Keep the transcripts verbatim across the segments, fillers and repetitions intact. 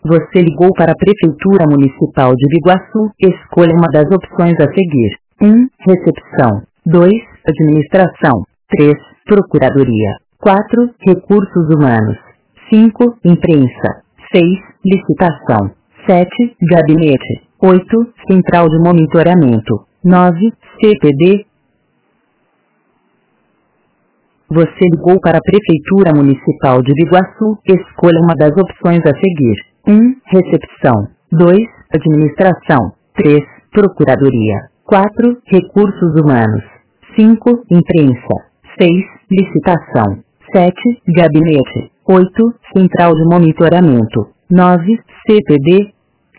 Você ligou para a Prefeitura Municipal de Biguaçu. Escolha uma das opções a seguir. um. Recepção. dois. Administração. três. Procuradoria. quatro. Recursos humanos. cinco. Imprensa. seis. Licitação. sete. Gabinete. oito. Central de monitoramento. nove. C P D. Você ligou para a Prefeitura Municipal de Biguaçu. Escolha uma das opções a seguir. um. Recepção. dois. Administração. três. Procuradoria. quatro. Recursos humanos. cinco. Imprensa. seis. Licitação. sete. Gabinete. oito. Central de monitoramento. nove. C P D.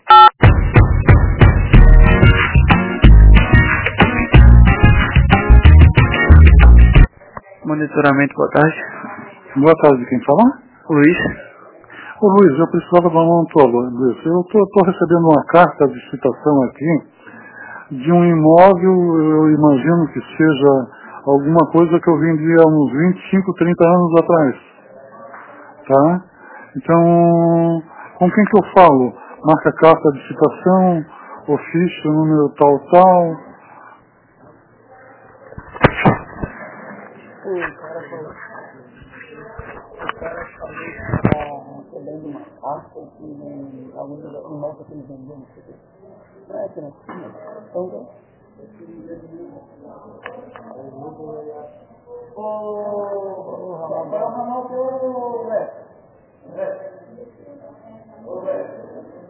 Monitoramento, boa tarde. Boa tarde, quem fala? Luiz. Ô Luiz, eu precisava dar uma antologia, Luiz. Eu estou recebendo uma carta de citação aqui de um imóvel, eu imagino que seja alguma coisa que eu vendi há uns vinte e cinco, trinta anos atrás. Tá? Então, com quem que eu falo? Marca carta de citação, ofício, número tal, tal. O cara falou. O cara falou que está recebendo uma carta de algum imóvel que ele vendeu, não sei o que. Não é que não tinha. Então, ô, Ramon, ô, velho. Ô, velho.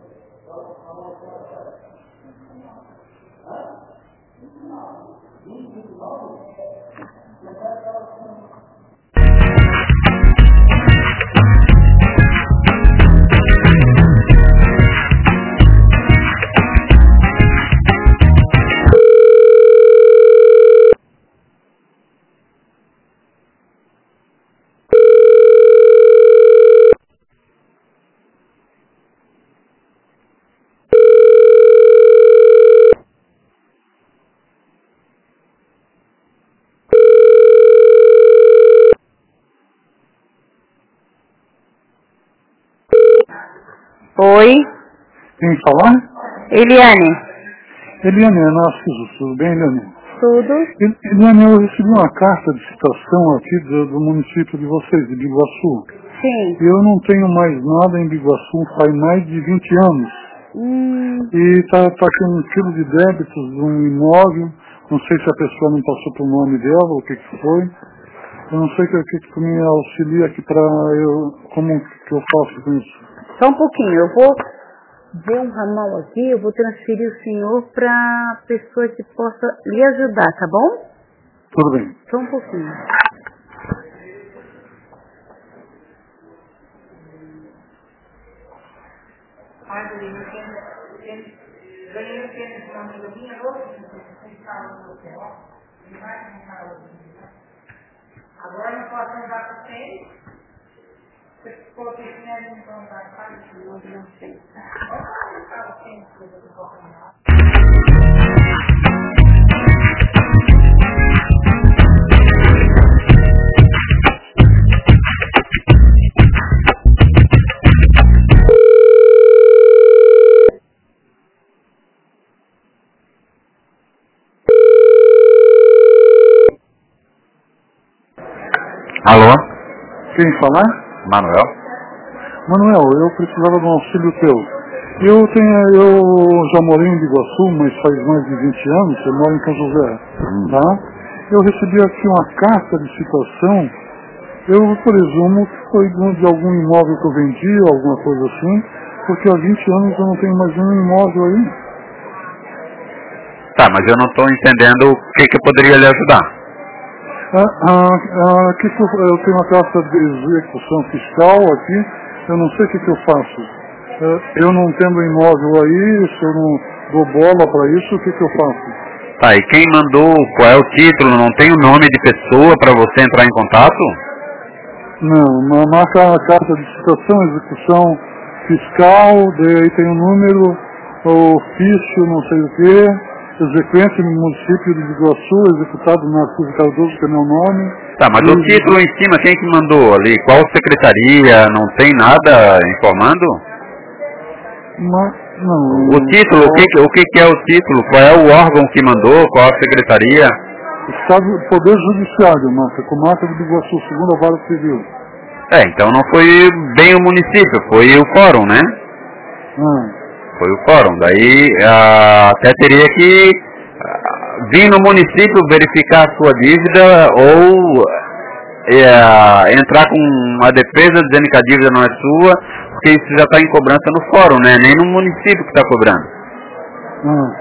Oi. Quem fala? Eliane. Eliane, é Narciso, tudo bem, Eliane? Tudo. Eliane, eu recebi uma carta de citação aqui do, do município de vocês, de Biguaçu. Sim. Eu não tenho mais nada em Biguaçu faz mais de vinte anos. Hum. E tá, tá aqui um quilo de débitos de um imóvel. Não sei se a pessoa não passou pro nome dela, ou o que que foi. Eu não sei o que, que, que me auxilia aqui para eu... Como que eu faço com isso? Só um pouquinho, eu vou ver um ramal aqui, eu vou transferir o senhor para a pessoa que possa lhe ajudar, tá bom? Tudo bem. Só um pouquinho. Agora não posso andar com vocês. Você ficou pensando em contar para o outro, não sei. Olha, estava sem coisa do corpo. Alô? Quem fala? Manuel? Manuel, eu precisava de um auxílio teu. Eu tenho, eu já morei em Biguaçu, mas faz mais de vinte anos, eu moro em São José, hum. tá? Eu recebi aqui uma carta de citação, eu presumo que foi de algum imóvel que eu vendi, alguma coisa assim, porque há vinte anos eu não tenho mais nenhum imóvel aí. Tá, mas eu não estou entendendo o que, que eu poderia lhe ajudar. Ah, ah, ah, aqui eu tenho uma carta de execução fiscal aqui, eu não sei o que, que eu faço. Ah, eu não tendo imóvel aí, se eu não dou bola para isso, o que, que eu faço? Tá, e quem mandou, qual é o título? Não tem o nome de pessoa para você entrar em contato? Não, marca a carta de citação, execução fiscal, daí tem o número, o ofício, não sei o que. Exequente no município de Biguaçu, executado na Narciso Cardoso, que é meu nome. Tá, mas e... o título em cima, quem que mandou ali? Qual secretaria? Não tem nada informando? Mas, não, O título, o que, o que que é o título? Qual é o órgão que mandou? Qual a secretaria? Estado, Poder Judiciário, Marca, Comarca do Biguaçu, segunda Vara Civil. É, então não foi bem o município, foi o fórum, né? Ah. Foi o fórum. Daí ah, até teria que ah, vir no município verificar a sua dívida ou é, entrar com uma defesa dizendo que a dívida não é sua, porque isso já está em cobrança no fórum, né? Nem no município que está cobrando. Ah.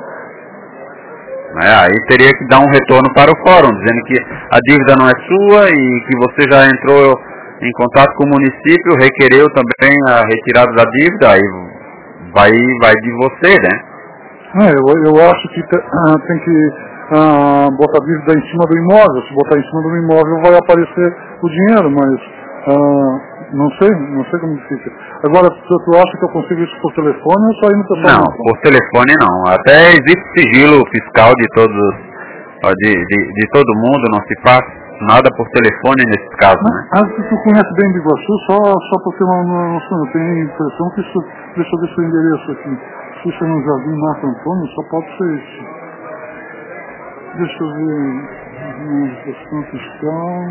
É, aí teria que dar um retorno para o fórum, dizendo que a dívida não é sua e que você já entrou em contato com o município, requereu também a retirada da dívida, aí vai, vai de você, né? É, eu, eu acho que te, ah, tem que ah, botar a dívida em cima do imóvel. Se botar em cima do imóvel vai aparecer o dinheiro, mas ah, não sei, não sei como fica. Agora, tu, tu acha que eu consigo isso por telefone ou só ir no pessoal? Não, por telefone não. Até existe sigilo fiscal de todos, de, de, de todo mundo, não se faz nada por telefone nesse caso, né? Ah, se tu conhece bem Biguaçu, só, só porque eu não, não sei, eu tenho a impressão que isso, deixa eu ver seu endereço aqui. Puxa, no Jardim Marco Antônio, só pode ser isso. Deixa eu ver, questão fiscal.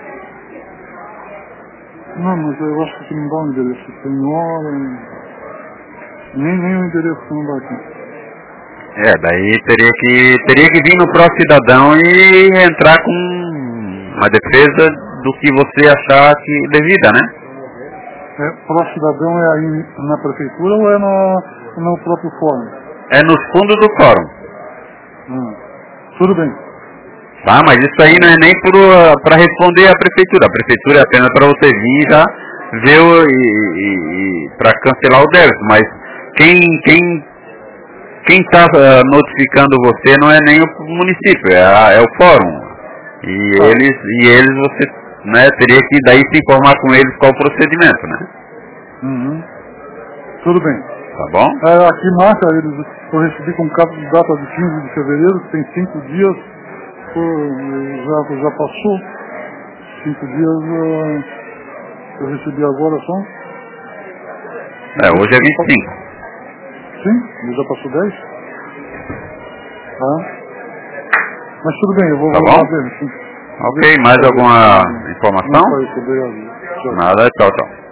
Não, mas eu acho que não dá o endereço, tem hora, nem, nem o endereço que não dá aqui. É, daí teria que, teria que vir no próprio cidadão e entrar com uma defesa do que você achar que devida, né? É, para cidadão é aí na prefeitura ou é na, no próprio fórum? É nos fundos do fórum. Hum. Tudo bem. Tá, mas isso aí não é nem para responder à prefeitura. A prefeitura é apenas para você vir já ver o, e, e, e para cancelar o débito. Mas quem quem quem está uh, notificando você não é nem o município, é, a, é o fórum. E ah. eles e eles você, né, teria que daí se informar com eles qual o procedimento, né? Uhum. Tudo bem. Tá bom? É, aqui marca, eles, eu recebi com data de quinze de fevereiro, tem cinco dias, já, já passou, cinco dias uh, eu recebi agora só. É, hoje é vinte e cinco. Sim, já passou dez. Tá. Mas tudo bem, eu vou, tá vou bom? lá ver. Sim. Ok, mais alguma informação? Não, foi isso, obrigado. Tchau. Nada, tchau, tchau.